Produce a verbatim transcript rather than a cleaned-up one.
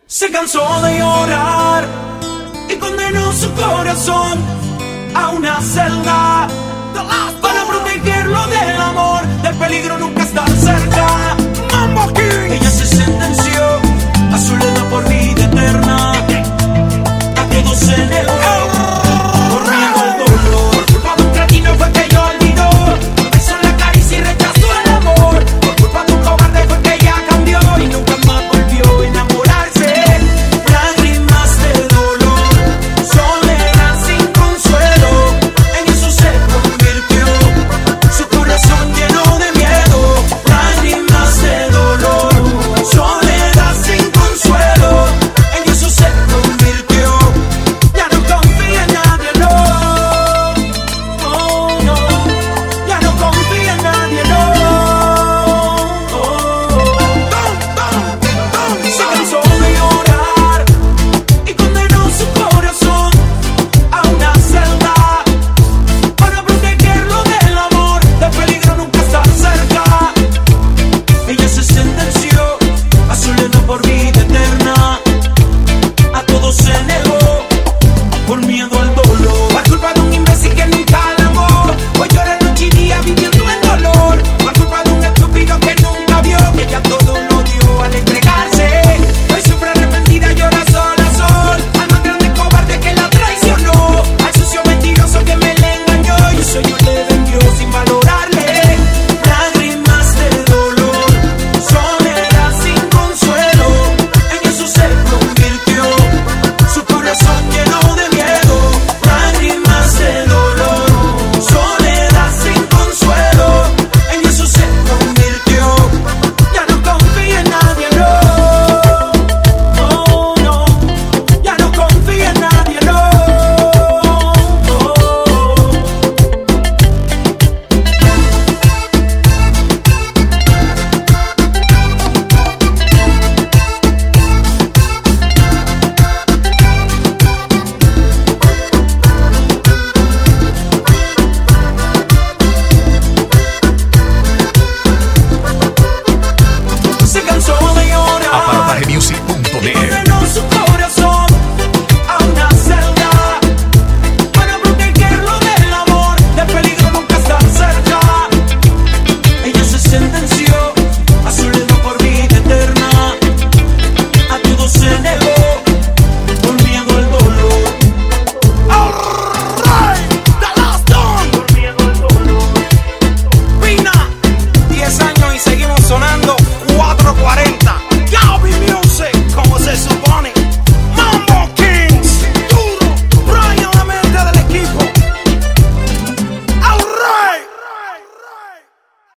Se cansó de llorar y condenó su corazón a una celda para protegerlo del amor, del peligro nunca estar cerca. Mambo King. Ella se sentenció a soledad por vida eterna, a todo se negó, por miedo al dolor. Por culpa de un cretino fue que ella olvidó, besó la caricia y rechazó el amor. Por culpa de un cobarde fue que ella cambió y nunca más volvió a enamorarse. Lágrimas de dolor, soledad sin consuelo, en eso se convirtió su corazón lleno de miedo. Lágrimas de dolor, soledad sin consuelo, en eso se convirtió. Ya no confía en nadie, no, oh, no. Ya no confía en nadie, no, oh, oh. Se cansó de llorar y condenó su corazón a una celda para protegerlo del amor, del peligro nunca estar cerca. Ella se sentenció a soledad por vida